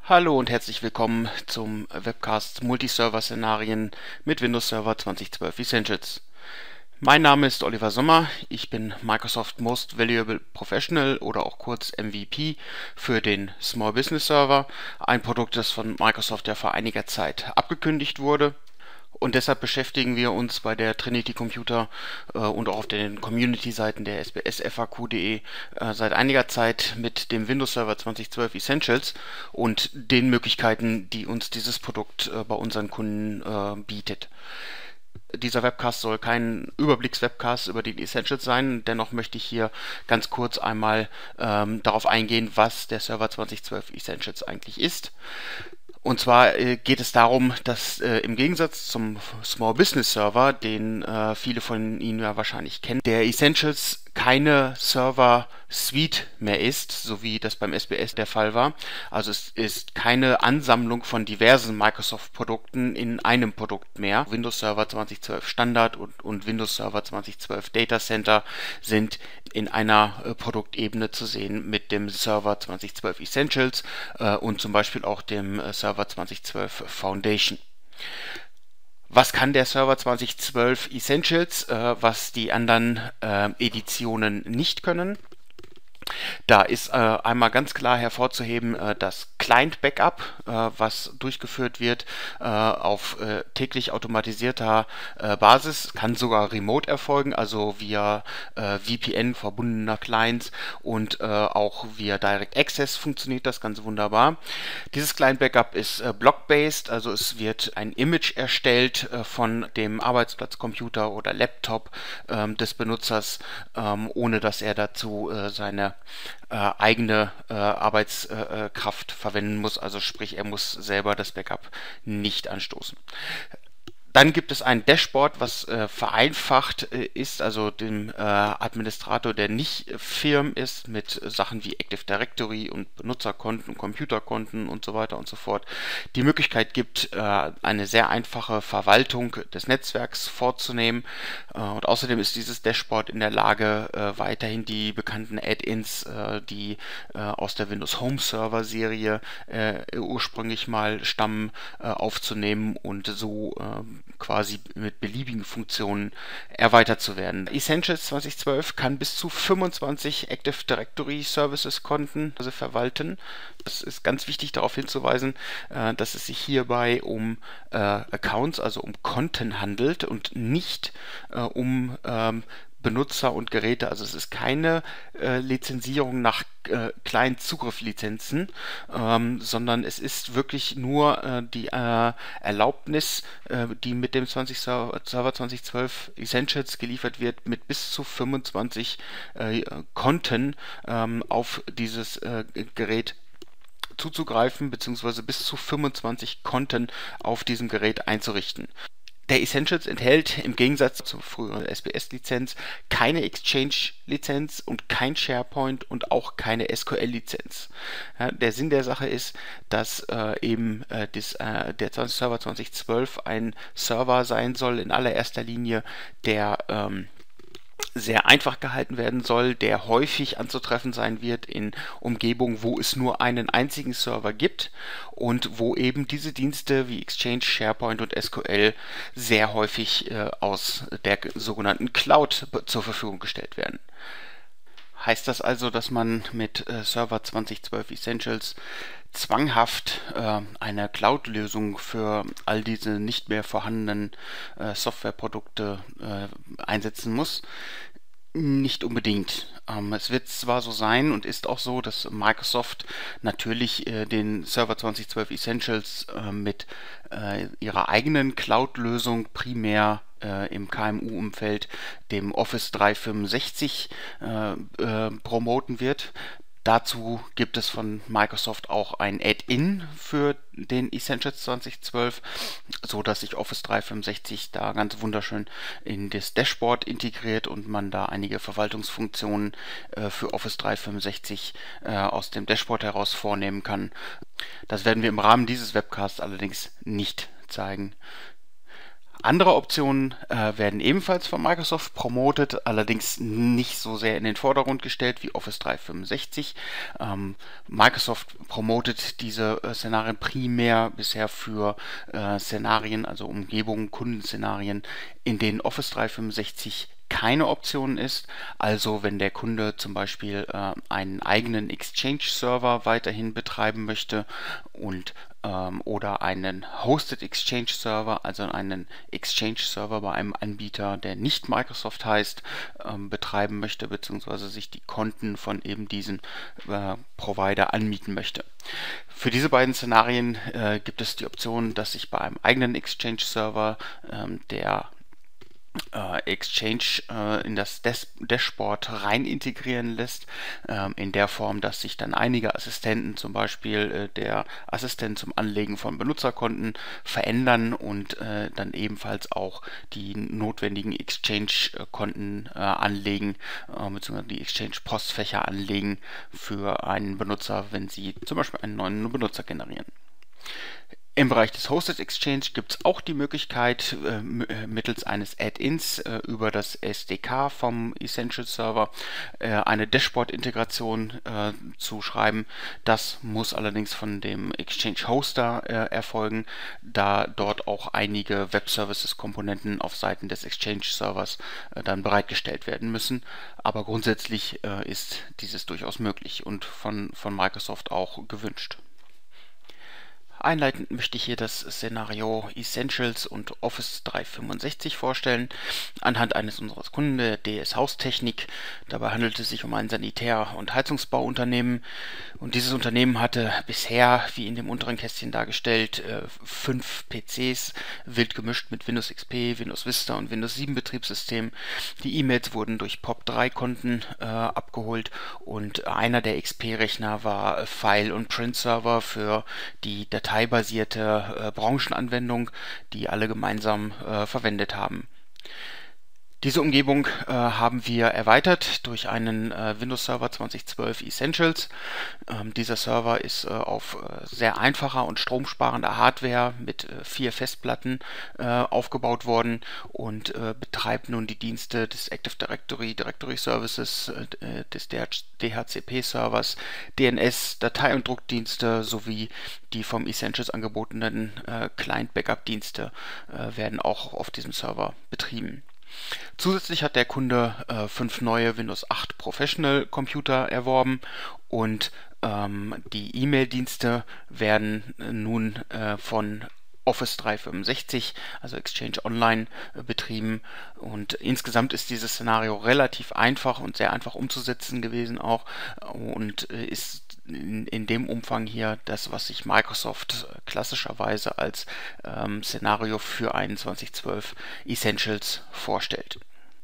Hallo und herzlich willkommen zum Webcast Multiserver-Szenarien mit Windows Server 2012 Essentials. Mein Name ist Oliver Sommer, ich bin Microsoft Most Valuable Professional oder auch kurz MVP für den Small Business Server, ein Produkt, das von Microsoft ja vor einiger Zeit abgekündigt wurde. Und deshalb beschäftigen wir uns bei der Trinity Computer und auch auf den Community-Seiten der sbsfaq.de seit einiger Zeit mit dem Windows Server 2012 Essentials und den Möglichkeiten, die uns dieses Produkt bei unseren Kunden bietet. Dieser Webcast soll kein Überblicks-Webcast über die Essentials sein, dennoch möchte ich hier ganz kurz einmal darauf eingehen, was der Server 2012 Essentials eigentlich ist. Und zwar geht es darum, dass im Gegensatz zum Small Business Server, den viele von Ihnen ja wahrscheinlich kennen, der Essentials keine Server-Suite mehr ist, so wie das beim SBS der Fall war. Also es ist keine Ansammlung von diversen Microsoft-Produkten in einem Produkt mehr. Windows Server 2012 Standard und Windows Server 2012 Data Center sind in einer Produktebene zu sehen mit dem Server 2012 Essentials und zum Beispiel auch dem Server 2012 Foundation. Was kann der Server 2012 Essentials, was die anderen Editionen nicht können? Da ist einmal ganz klar hervorzuheben das Client-Backup, was durchgeführt wird auf täglich automatisierter Basis, kann sogar remote erfolgen, also via VPN verbundener Clients und auch via Direct Access funktioniert das ganz wunderbar. Dieses Client-Backup ist block-based, also es wird ein Image erstellt von dem Arbeitsplatzcomputer oder Laptop des Benutzers, ohne dass er dazu seine eigene Arbeitskraft verwenden muss, also sprich, er muss selber das Backup nicht anstoßen. Dann gibt es ein Dashboard, was vereinfacht ist, also dem Administrator, der nicht firm ist, mit Sachen wie Active Directory und Benutzerkonten, Computerkonten und so weiter und so fort, die Möglichkeit gibt, eine sehr einfache Verwaltung des Netzwerks vorzunehmen. Und außerdem ist dieses Dashboard in der Lage, weiterhin die bekannten Add-ins, die aus der Windows Home Server Serie ursprünglich mal stammen, aufzunehmen und so quasi mit beliebigen Funktionen erweitert zu werden. Essentials 2012 kann bis zu 25 Active Directory Services Konten verwalten. Es ist ganz wichtig darauf hinzuweisen, dass es sich hierbei um Accounts, also um Konten handelt und nicht um Benutzer und Geräte, also es ist keine Lizenzierung nach Client-Zugriff-Lizenzen, sondern es ist wirklich nur die Erlaubnis, die mit dem Server 2012 Essentials geliefert wird, mit bis zu 25 Konten auf dieses Gerät zuzugreifen, beziehungsweise bis zu 25 Konten auf diesem Gerät einzurichten. Der Essentials enthält im Gegensatz zur früheren SBS-Lizenz keine Exchange-Lizenz und kein SharePoint und auch keine SQL-Lizenz. Ja, der Sinn der Sache ist, dass der Server 2012 ein Server sein soll, in allererster Linie, der sehr einfach gehalten werden soll, der häufig anzutreffen sein wird in Umgebungen, wo es nur einen einzigen Server gibt und wo eben diese Dienste wie Exchange, SharePoint und SQL sehr häufig aus der sogenannten Cloud zur Verfügung gestellt werden. Heißt das also, dass man mit Server 2012 Essentials zwanghaft eine Cloud-Lösung für all diese nicht mehr vorhandenen Softwareprodukte einsetzen muss? Nicht unbedingt. Es wird zwar so sein und ist auch so, dass Microsoft natürlich den Server 2012 Essentials mit ihrer eigenen Cloud-Lösung primär im KMU-Umfeld, dem Office 365, promoten wird. Dazu gibt es von Microsoft auch ein Add-in für den Essentials 2012, so dass sich Office 365 da ganz wunderschön in das Dashboard integriert und man da einige Verwaltungsfunktionen für Office 365 aus dem Dashboard heraus vornehmen kann. Das werden wir im Rahmen dieses Webcasts allerdings nicht zeigen. Andere Optionen werden ebenfalls von Microsoft promotet, allerdings nicht so sehr in den Vordergrund gestellt wie Office 365. Microsoft promotet diese Szenarien primär bisher für Szenarien, also Umgebungen, Kundenszenarien, in denen Office 365 keine Option ist. Also wenn der Kunde zum Beispiel einen eigenen Exchange-Server weiterhin betreiben möchte und oder einen Hosted Exchange Server, also einen Exchange Server bei einem Anbieter, der nicht Microsoft heißt, betreiben möchte, beziehungsweise sich die Konten von eben diesem Provider anmieten möchte. Für diese beiden Szenarien gibt es die Option, dass sich bei einem eigenen Exchange Server der Exchange in das Dashboard rein integrieren lässt, in der Form, dass sich dann einige Assistenten, zum Beispiel der Assistent zum Anlegen von Benutzerkonten, verändern und dann ebenfalls auch die notwendigen Exchange-Konten anlegen, beziehungsweise die Exchange-Postfächer anlegen für einen Benutzer, wenn sie zum Beispiel einen neuen Benutzer generieren. Im Bereich des Hosted Exchange gibt es auch die Möglichkeit, mittels eines Add-ins über das SDK vom Essentials Server eine Dashboard-Integration zu schreiben. Das muss allerdings von dem Exchange Hoster erfolgen, da dort auch einige Web-Services-Komponenten auf Seiten des Exchange Servers dann bereitgestellt werden müssen. Aber grundsätzlich ist dieses durchaus möglich und von Microsoft auch gewünscht. Einleitend möchte ich hier das Szenario Essentials und Office 365 vorstellen, anhand eines unseres Kunden, der DS Haustechnik. Dabei handelt es sich um ein Sanitär- und Heizungsbauunternehmen, und dieses Unternehmen hatte bisher, wie in dem unteren Kästchen dargestellt, 5 PCs, wild gemischt mit Windows XP, Windows Vista und Windows 7 Betriebssystem. Die E-Mails wurden durch POP3-Konten abgeholt, und einer der XP-Rechner war File- und Print-Server für die dateibasierte Branchenanwendung, die alle gemeinsam verwendet haben. Diese Umgebung haben wir erweitert durch einen Windows Server 2012 Essentials. Dieser Server ist auf sehr einfacher und stromsparender Hardware mit 4 Festplatten aufgebaut worden und betreibt nun die Dienste des Active Directory, Directory Services, des DHCP-Servers, DNS, Datei- und Druckdienste sowie die vom Essentials angebotenen Client-Backup-Dienste werden auch auf diesem Server betrieben. Zusätzlich hat der Kunde 5 neue Windows 8 Professional Computer erworben, und die E-Mail-Dienste werden nun von Office 365, also Exchange Online, betrieben, und insgesamt ist dieses Szenario relativ einfach und sehr einfach umzusetzen gewesen auch, und ist in dem Umfang hier das, was sich Microsoft klassischerweise als Szenario für einen 2012 Essentials vorstellt.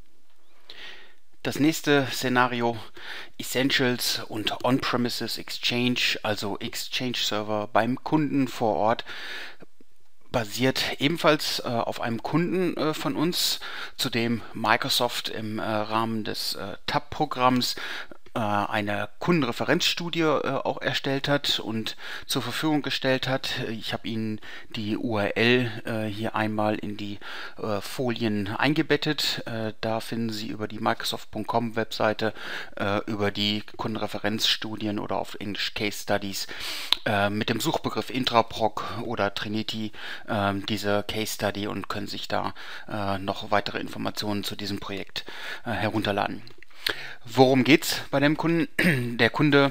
Das nächste Szenario, Essentials und On-Premises Exchange, also Exchange Server beim Kunden vor Ort, basiert ebenfalls auf einem Kunden von uns, zu dem Microsoft im Rahmen des TAP-Programms eine Kundenreferenzstudie auch erstellt hat und zur Verfügung gestellt hat. Ich habe Ihnen die URL hier einmal in die Folien eingebettet. Da finden Sie über die Microsoft.com Webseite über die Kundenreferenzstudien oder auf Englisch Case Studies mit dem Suchbegriff Intraproc oder Trinity diese Case Study und können sich da noch weitere Informationen zu diesem Projekt herunterladen. Worum geht's bei dem Kunden? Der Kunde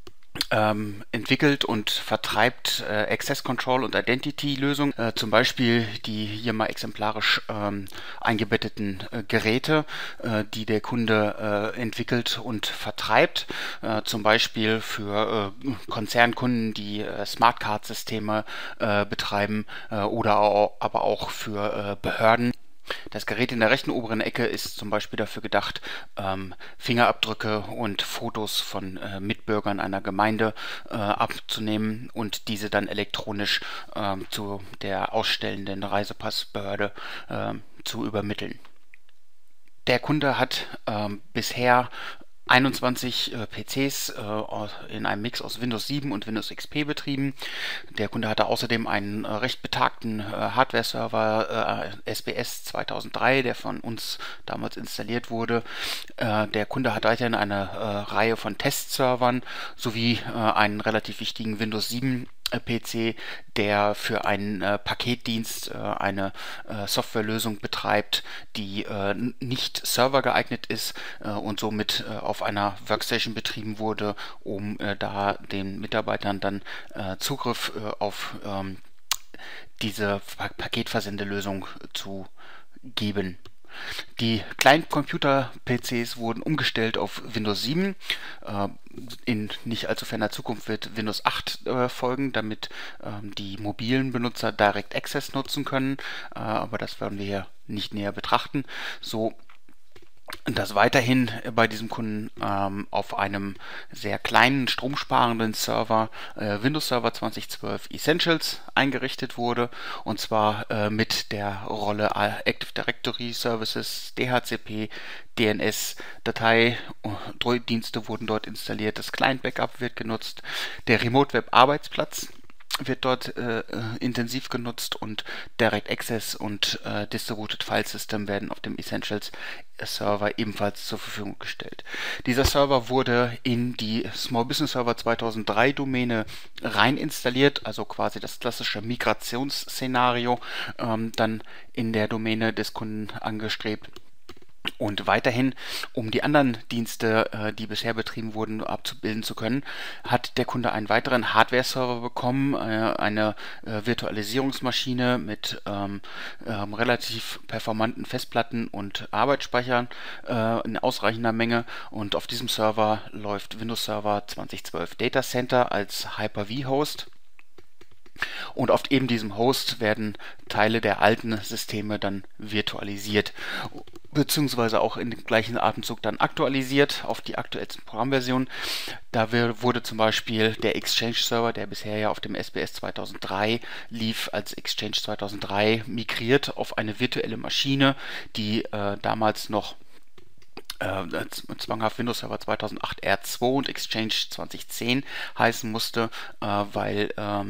entwickelt und vertreibt Access Control und Identity Lösungen, zum Beispiel die hier mal exemplarisch eingebetteten Geräte, die der Kunde entwickelt und vertreibt, zum Beispiel für Konzernkunden, die Smartcard-Systeme betreiben, oder aber auch für Behörden. Das Gerät in der rechten oberen Ecke ist zum Beispiel dafür gedacht, Fingerabdrücke und Fotos von Mitbürgern einer Gemeinde abzunehmen und diese dann elektronisch zu der ausstellenden Reisepassbehörde zu übermitteln. Der Kunde hat bisher 21 PCs in einem Mix aus Windows 7 und Windows XP betrieben. Der Kunde hatte außerdem einen recht betagten Hardware-Server SBS 2003, der von uns damals installiert wurde. Der Kunde hat weiterhin eine Reihe von Testservern sowie einen relativ wichtigen Windows 7 PC, der für einen Paketdienst eine Softwarelösung betreibt, die nicht servergeeignet ist und somit auf einer Workstation betrieben wurde, um da den Mitarbeitern dann Zugriff auf diese Paketversendelösung zu geben. Die Client-Computer-PCs wurden umgestellt auf Windows 7. In nicht allzu ferner Zukunft wird Windows 8 folgen, damit die mobilen Benutzer Direct Access nutzen können. Aber das werden wir hier nicht näher betrachten. So dass weiterhin bei diesem Kunden auf einem sehr kleinen, stromsparenden Server Windows Server 2012 Essentials eingerichtet wurde, und zwar mit der Rolle Active Directory Services, DHCP, DNS, Dateidienste wurden dort installiert, das Client Backup wird genutzt, der Remote Web Arbeitsplatz wird dort intensiv genutzt und Direct Access und Distributed File System werden auf dem Essentials Server ebenfalls zur Verfügung gestellt. Dieser Server wurde in die Small Business Server 2003 Domäne rein installiert, also quasi das klassische Migrationsszenario dann in der Domäne des Kunden angestrebt. Und weiterhin, um die anderen Dienste, die bisher betrieben wurden, abzubilden zu können, hat der Kunde einen weiteren Hardware-Server bekommen, eine Virtualisierungsmaschine mit relativ performanten Festplatten und Arbeitsspeichern in ausreichender Menge. Und auf diesem Server läuft Windows Server 2012 Data Center als Hyper-V-Host. Und auf eben diesem Host werden Teile der alten Systeme dann virtualisiert, beziehungsweise auch in dem gleichen Atemzug dann aktualisiert auf die aktuellsten Programmversionen. Da wurde zum Beispiel der Exchange Server, der bisher ja auf dem SBS 2003 lief, als Exchange 2003 migriert auf eine virtuelle Maschine, die damals noch zwanghaft Windows Server 2008 R2 und Exchange 2010 heißen musste, weil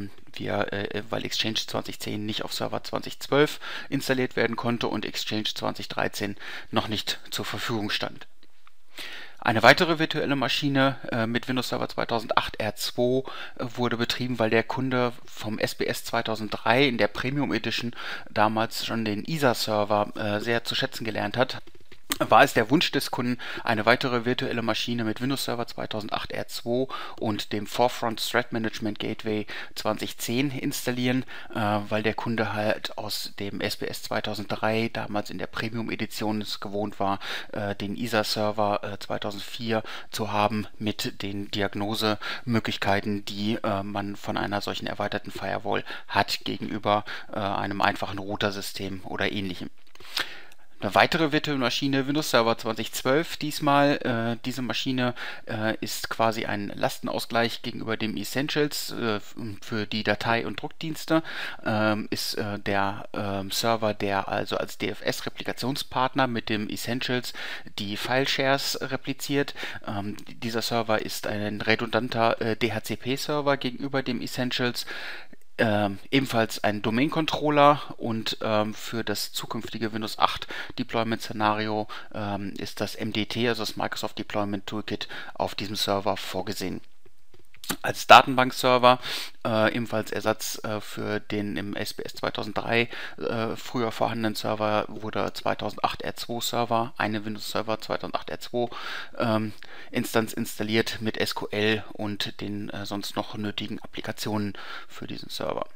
Exchange 2010 nicht auf Server 2012 installiert werden konnte und Exchange 2013 noch nicht zur Verfügung stand. Eine weitere virtuelle Maschine mit Windows Server 2008 R2 wurde betrieben, weil der Kunde vom SBS 2003 in der Premium Edition damals schon den ISA-Server sehr zu schätzen gelernt hat. War es der Wunsch des Kunden, eine weitere virtuelle Maschine mit Windows Server 2008 R2 und dem Forefront Threat Management Gateway 2010 installieren, weil der Kunde halt aus dem SBS 2003 damals in der Premium Edition es gewohnt war, den ISA Server 2004 zu haben mit den Diagnosemöglichkeiten, die man von einer solchen erweiterten Firewall hat gegenüber einem einfachen Routersystem oder ähnlichem. Eine weitere virtuelle Maschine, Windows Server 2012 diesmal. Diese Maschine ist quasi ein Lastenausgleich gegenüber dem Essentials für die Datei- und Druckdienste. Ist der Server, der also als DFS-Replikationspartner mit dem Essentials die File-Shares repliziert. Dieser Server ist ein redundanter DHCP-Server gegenüber dem Essentials. Ebenfalls ein Domain-Controller und für das zukünftige Windows 8 Deployment-Szenario ist das MDT, also das Microsoft Deployment Toolkit, auf diesem Server vorgesehen. Als Datenbankserver ebenfalls Ersatz für den im SBS 2003 früher vorhandenen Server wurde 2008 R2 Server, eine Windows Server 2008 R2 Instanz installiert mit SQL und den sonst noch nötigen Applikationen für diesen Server.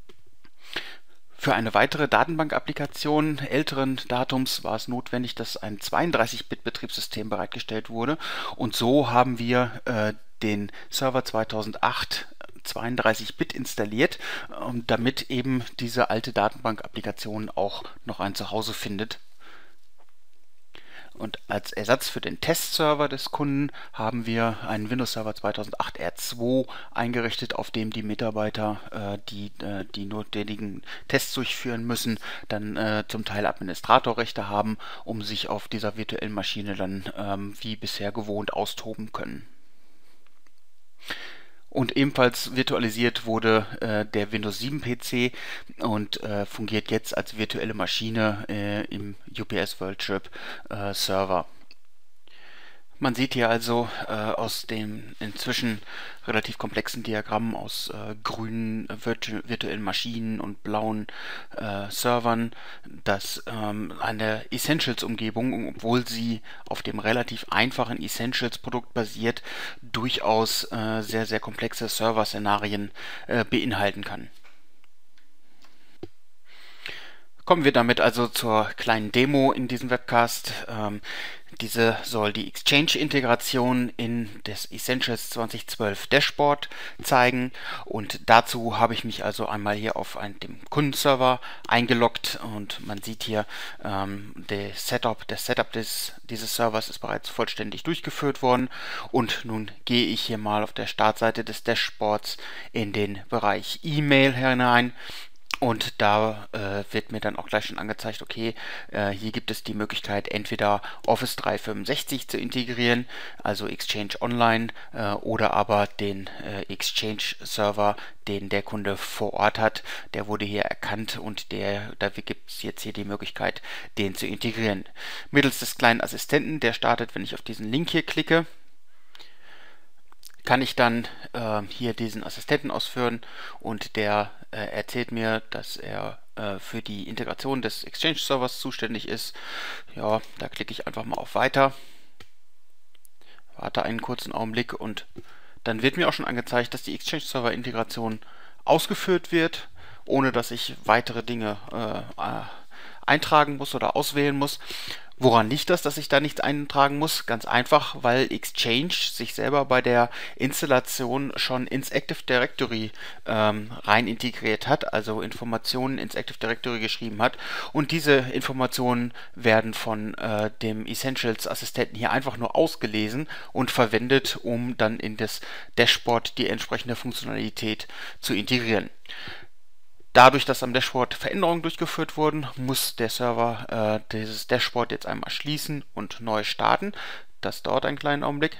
Für eine weitere Datenbank-Applikation älteren Datums war es notwendig, dass ein 32-Bit-Betriebssystem bereitgestellt wurde, und so haben wir den Server 2008 32-Bit installiert, damit eben diese alte Datenbank-Applikation auch noch ein Zuhause findet. Und als Ersatz für den Testserver des Kunden haben wir einen Windows Server 2008 R2 eingerichtet, auf dem die Mitarbeiter, die notwendigen Tests durchführen müssen, dann zum Teil Administratorrechte haben, um sich auf dieser virtuellen Maschine dann wie bisher gewohnt austoben können. Und ebenfalls virtualisiert wurde der Windows 7 PC und fungiert jetzt als virtuelle Maschine im UPS World Trip Server. Man sieht hier also aus dem inzwischen relativ komplexen Diagramm aus grünen virtuellen Maschinen und blauen Servern, dass eine Essentials-Umgebung, obwohl sie auf dem relativ einfachen Essentials-Produkt basiert, durchaus sehr, sehr komplexe Server-Szenarien beinhalten kann. Kommen wir damit also zur kleinen Demo in diesem Webcast. Diese soll die Exchange-Integration in das Essentials 2012 Dashboard zeigen, und dazu habe ich mich also einmal hier auf dem Kundenserver eingeloggt, und man sieht hier, das Setup dieses Servers ist bereits vollständig durchgeführt worden, und nun gehe ich hier mal auf der Startseite des Dashboards in den Bereich E-Mail hinein. Und da wird mir dann auch gleich schon angezeigt, okay, hier gibt es die Möglichkeit, entweder Office 365 zu integrieren, also Exchange Online, oder aber den Exchange-Server, den der Kunde vor Ort hat. Der wurde hier erkannt, und dafür gibt es jetzt hier die Möglichkeit, den zu integrieren. Mittels des kleinen Assistenten, der startet, wenn ich auf diesen Link hier klicke, kann ich dann hier diesen Assistenten ausführen, und der erzählt mir, dass er für die Integration des Exchange-Servers zuständig ist. Ja, da klicke ich einfach mal auf Weiter, warte einen kurzen Augenblick, und dann wird mir auch schon angezeigt, dass die Exchange-Server-Integration ausgeführt wird, ohne dass ich weitere Dinge eintragen muss oder auswählen muss. Woran liegt das, dass ich da nichts eintragen muss? Ganz einfach, weil Exchange sich selber bei der Installation schon ins Active Directory rein integriert hat, also Informationen ins Active Directory geschrieben hat, und diese Informationen werden von dem Essentials Assistenten hier einfach nur ausgelesen und verwendet, um dann in das Dashboard die entsprechende Funktionalität zu integrieren. Dadurch, dass am Dashboard Veränderungen durchgeführt wurden, muss der Server dieses Dashboard jetzt einmal schließen und neu starten. Das dauert einen kleinen Augenblick.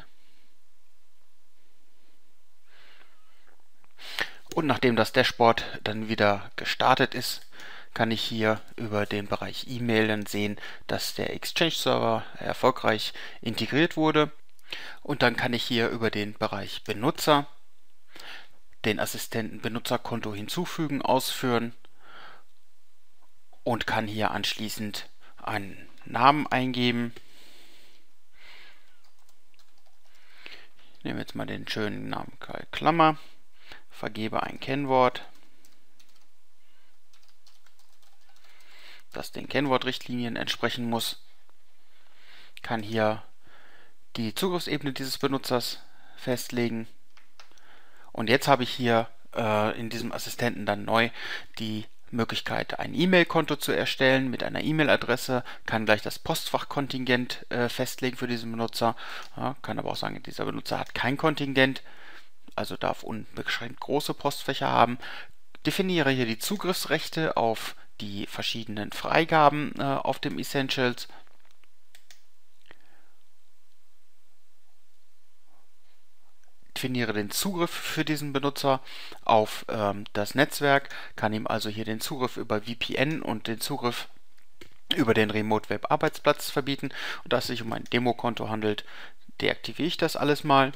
Und nachdem das Dashboard dann wieder gestartet ist, kann ich hier über den Bereich E-Mail dann sehen, dass der Exchange-Server erfolgreich integriert wurde. Und dann kann ich hier über den Bereich Benutzer den Assistenten Benutzerkonto hinzufügen ausführen und kann hier anschließend einen Namen eingeben. Ich nehme jetzt mal den schönen Namen Kai Klammer, vergebe ein Kennwort, das den Kennwortrichtlinien entsprechen muss, kann hier die Zugriffsebene dieses Benutzers festlegen. Und jetzt habe ich hier in diesem Assistenten dann neu die Möglichkeit, ein E-Mail-Konto zu erstellen mit einer E-Mail-Adresse, kann gleich das Postfachkontingent festlegen für diesen Benutzer, ja, kann aber auch sagen, dieser Benutzer hat kein Kontingent, also darf unbeschränkt große Postfächer haben, definiere hier die Zugriffsrechte auf die verschiedenen Freigaben auf dem Essentials. Definiere den Zugriff für diesen Benutzer auf das Netzwerk, kann ihm also hier den Zugriff über VPN und den Zugriff über den Remote Web Arbeitsplatz verbieten. Und da es sich um ein Demokonto handelt, deaktiviere ich das alles mal.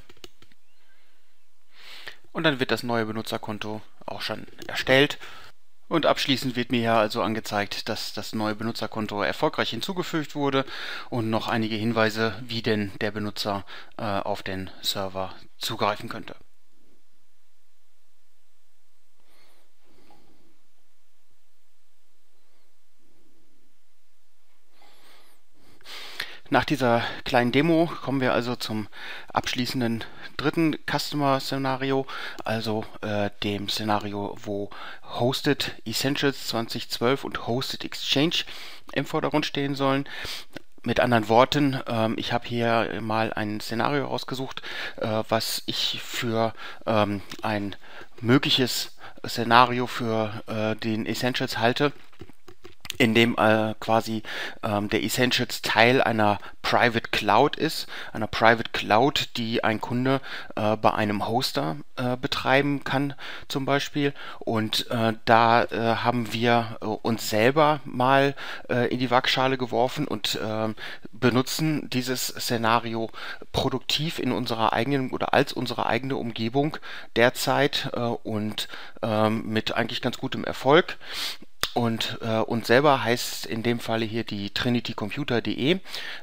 Und dann wird das neue Benutzerkonto auch schon erstellt. Und abschließend wird mir hier also angezeigt, dass das neue Benutzerkonto erfolgreich hinzugefügt wurde, und noch einige Hinweise, wie denn der Benutzer auf den Server zugreifen könnte. Nach dieser kleinen Demo kommen wir also zum abschließenden dritten Customer-Szenario, also dem Szenario, wo Hosted Essentials 2012 und Hosted Exchange im Vordergrund stehen sollen. Mit anderen Worten, ich habe hier mal ein Szenario rausgesucht, was ich für ein mögliches Szenario für den Essentials halte, in dem quasi der Essentials Teil einer Private Cloud ist, einer Private Cloud, die ein Kunde bei einem Hoster betreiben kann zum Beispiel. Und da haben wir uns selber mal in die Waagschale geworfen und benutzen dieses Szenario produktiv in unserer eigenen oder als unsere eigene Umgebung derzeit und mit eigentlich ganz gutem Erfolg. Und uns selber heißt in dem Falle hier die trinitycomputer.de.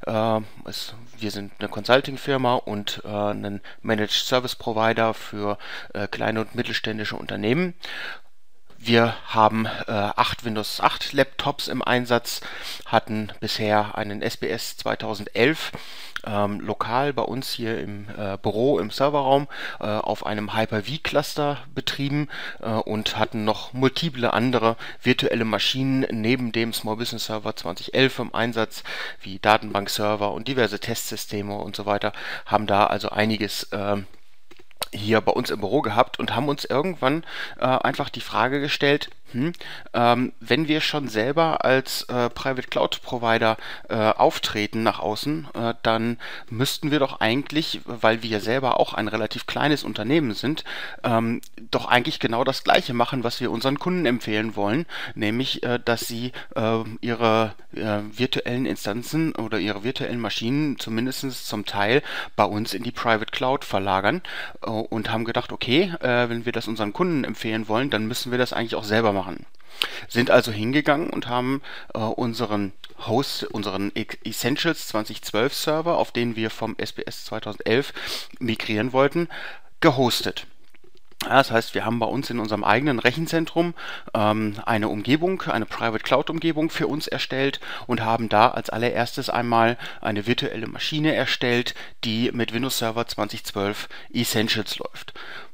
Wir sind eine Consulting-Firma und ein Managed Service Provider für kleine und mittelständische Unternehmen. Wir haben 8 Windows 8 Laptops im Einsatz, hatten bisher einen SBS 2011 lokal bei uns hier im Büro, im Serverraum, auf einem Hyper-V-Cluster betrieben und hatten noch multiple andere virtuelle Maschinen neben dem Small Business Server 2011 im Einsatz, wie Datenbankserver und diverse Testsysteme und so weiter, haben da also einiges hier bei uns im Büro gehabt und haben uns irgendwann einfach die Frage gestellt, wenn wir schon selber als Private Cloud Provider auftreten nach außen, dann müssten wir doch eigentlich, weil wir selber auch ein relativ kleines Unternehmen sind, doch eigentlich genau das Gleiche machen, was wir unseren Kunden empfehlen wollen, nämlich, dass sie ihre virtuellen Instanzen oder ihre virtuellen Maschinen zumindest zum Teil bei uns in die Private Cloud verlagern und haben gedacht, okay, wenn wir das unseren Kunden empfehlen wollen, dann müssen wir das eigentlich auch selber machen. Sind also hingegangen und haben unseren Host, unseren Essentials 2012 Server, auf den wir vom SBS 2011 migrieren wollten, gehostet. Das heißt, wir haben bei uns in unserem eigenen Rechenzentrum eine Umgebung, eine Private Cloud Umgebung für uns erstellt und haben da als allererstes einmal eine virtuelle Maschine erstellt, die mit Windows Server 2012 Essentials läuft.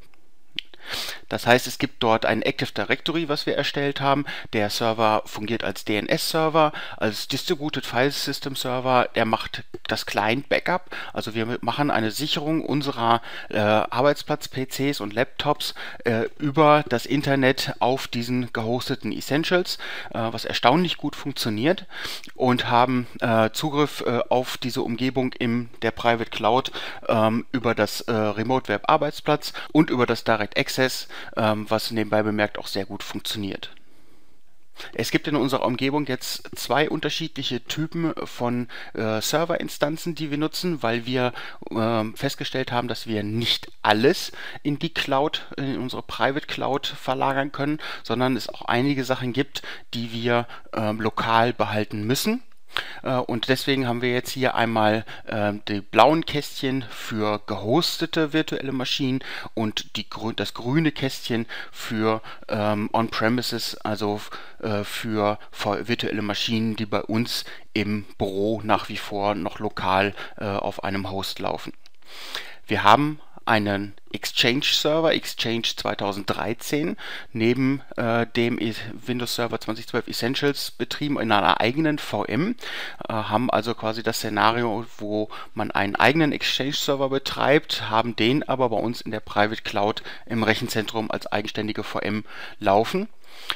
Das heißt, es gibt dort ein Active Directory, was wir erstellt haben. Der Server fungiert als DNS-Server, als Distributed File System Server. Der macht das Client-Backup. Also wir machen eine Sicherung unserer Arbeitsplatz-PCs und Laptops über das Internet auf diesen gehosteten Essentials, was erstaunlich gut funktioniert, und haben Zugriff auf diese Umgebung in der Private Cloud über das Remote Web Arbeitsplatz und über das Direct Access, was nebenbei bemerkt auch sehr gut funktioniert. Es gibt in unserer Umgebung jetzt 2 unterschiedliche Typen von Serverinstanzen, die wir nutzen, weil wir festgestellt haben, dass wir nicht alles in die Cloud, in unsere Private Cloud verlagern können, sondern es auch einige Sachen gibt, die wir lokal behalten müssen. Und deswegen haben wir jetzt hier einmal die blauen Kästchen für gehostete virtuelle Maschinen und das grüne Kästchen für On-Premises, also für virtuelle Maschinen, die bei uns im Büro nach wie vor noch lokal auf einem Host laufen. Wir haben einen Exchange-Server, Exchange 2013, neben dem Windows Server 2012 Essentials betrieben in einer eigenen VM, haben also quasi das Szenario, wo man einen eigenen Exchange-Server betreibt, haben den aber bei uns in der Private Cloud im Rechenzentrum als eigenständige VM laufen.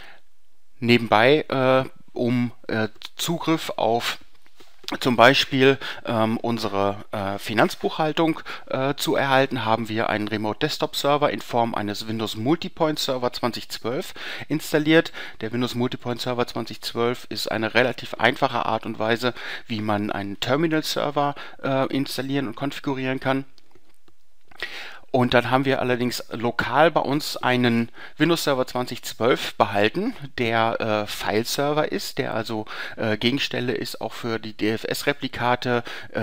Nebenbei, um Zugriff auf zum Beispiel unsere Finanzbuchhaltung zu erhalten, haben wir einen Remote Desktop Server in Form eines Windows Multipoint Server 2012 installiert. Der Windows Multipoint Server 2012 ist eine relativ einfache Art und Weise, wie man einen Terminal Server installieren und konfigurieren kann. Und dann haben wir allerdings lokal bei uns einen Windows Server 2012 behalten, der File-Server ist, der also Gegenstelle ist auch für die DFS-Replikate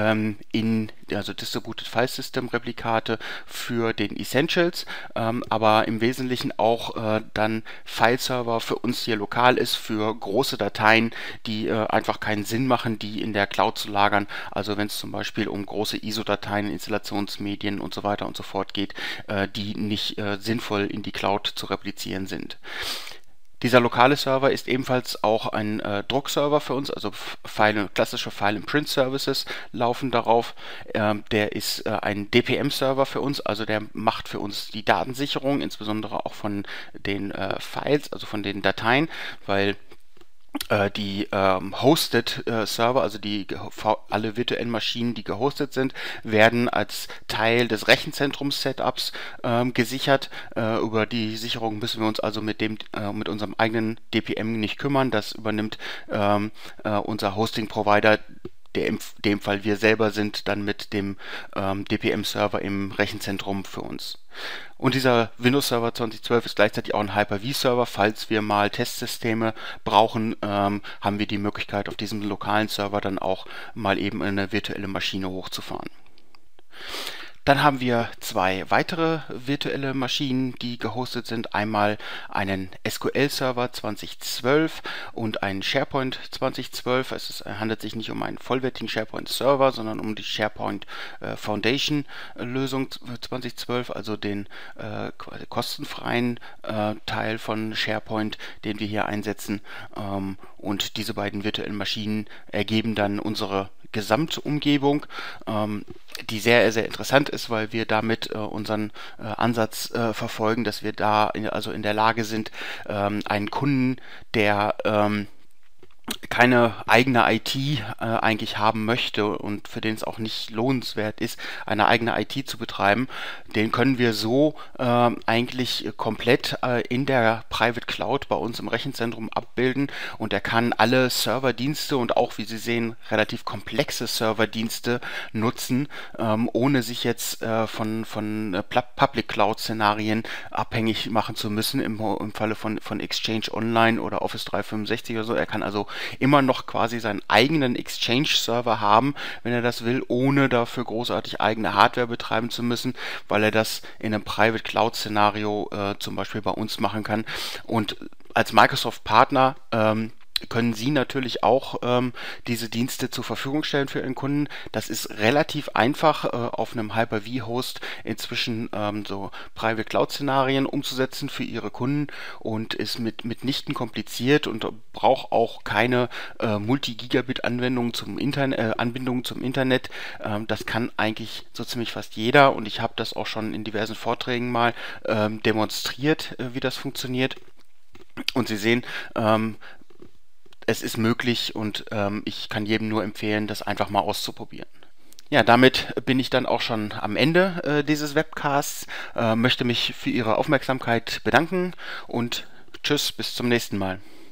also Distributed File System Replikate für den Essentials, aber im Wesentlichen auch dann File-Server für uns hier lokal ist für große Dateien, die einfach keinen Sinn machen, die in der Cloud zu lagern. Also wenn es zum Beispiel um große ISO-Dateien, Installationsmedien und so weiter und so fort geht, die nicht sinnvoll in die Cloud zu replizieren sind. Dieser lokale Server ist ebenfalls auch ein Druckserver für uns, also klassische File- and Print-Services laufen darauf. Der ist ein DPM-Server für uns, also der macht für uns die Datensicherung, insbesondere auch von den Files, also von den Dateien, weil die Hosted Server, also alle virtuellen Maschinen, die gehostet sind, werden als Teil des Rechenzentrums-Setups gesichert. Über die Sicherung müssen wir uns also mit unserem eigenen DPM nicht kümmern. Das übernimmt unser Hosting-Provider, der in dem Fall wir selber sind, dann mit dem DPM-Server im Rechenzentrum für uns. Und dieser Windows Server 2012 ist gleichzeitig auch ein Hyper-V-Server. Falls wir mal Testsysteme brauchen, haben wir die Möglichkeit, auf diesem lokalen Server dann auch mal eben eine virtuelle Maschine hochzufahren. Dann haben wir zwei weitere virtuelle Maschinen, die gehostet sind. Einmal einen SQL-Server 2012 und einen SharePoint 2012. Handelt sich nicht um einen vollwertigen SharePoint-Server, sondern um die SharePoint Foundation-Lösung 2012, also den quasi kostenfreien Teil von SharePoint, den wir hier einsetzen. Und diese beiden virtuellen Maschinen ergeben dann unsere Gesamtumgebung, die sehr, sehr interessant ist, weil wir damit unseren Ansatz verfolgen, dass wir da also in der Lage sind, einen Kunden, der keine eigene IT eigentlich haben möchte und für den es auch nicht lohnenswert ist, eine eigene IT zu betreiben, den können wir so eigentlich komplett in der Private Cloud bei uns im Rechenzentrum abbilden, und er kann alle Serverdienste und auch, wie Sie sehen, relativ komplexe Serverdienste nutzen, ohne sich jetzt von Public Cloud Szenarien abhängig machen zu müssen im Falle von Exchange Online oder Office 365 oder so. Er kann also immer noch quasi seinen eigenen Exchange-Server haben, wenn er das will, ohne dafür großartig eigene Hardware betreiben zu müssen, weil er das in einem Private Cloud-Szenario zum Beispiel bei uns machen kann. Und als Microsoft-Partner können Sie natürlich auch diese Dienste zur Verfügung stellen für Ihren Kunden. Das ist relativ einfach auf einem Hyper-V-Host inzwischen so Private Cloud-Szenarien umzusetzen für Ihre Kunden und ist mitnichten kompliziert und braucht auch keine Multi-Gigabit-Anbindung zum Internet. Das kann eigentlich so ziemlich fast jeder, und ich habe das auch schon in diversen Vorträgen mal demonstriert, wie das funktioniert. Und Sie sehen, es ist möglich, und ich kann jedem nur empfehlen, das einfach mal auszuprobieren. Ja, damit bin ich dann auch schon am Ende dieses Webcasts, möchte mich für Ihre Aufmerksamkeit bedanken und tschüss, bis zum nächsten Mal.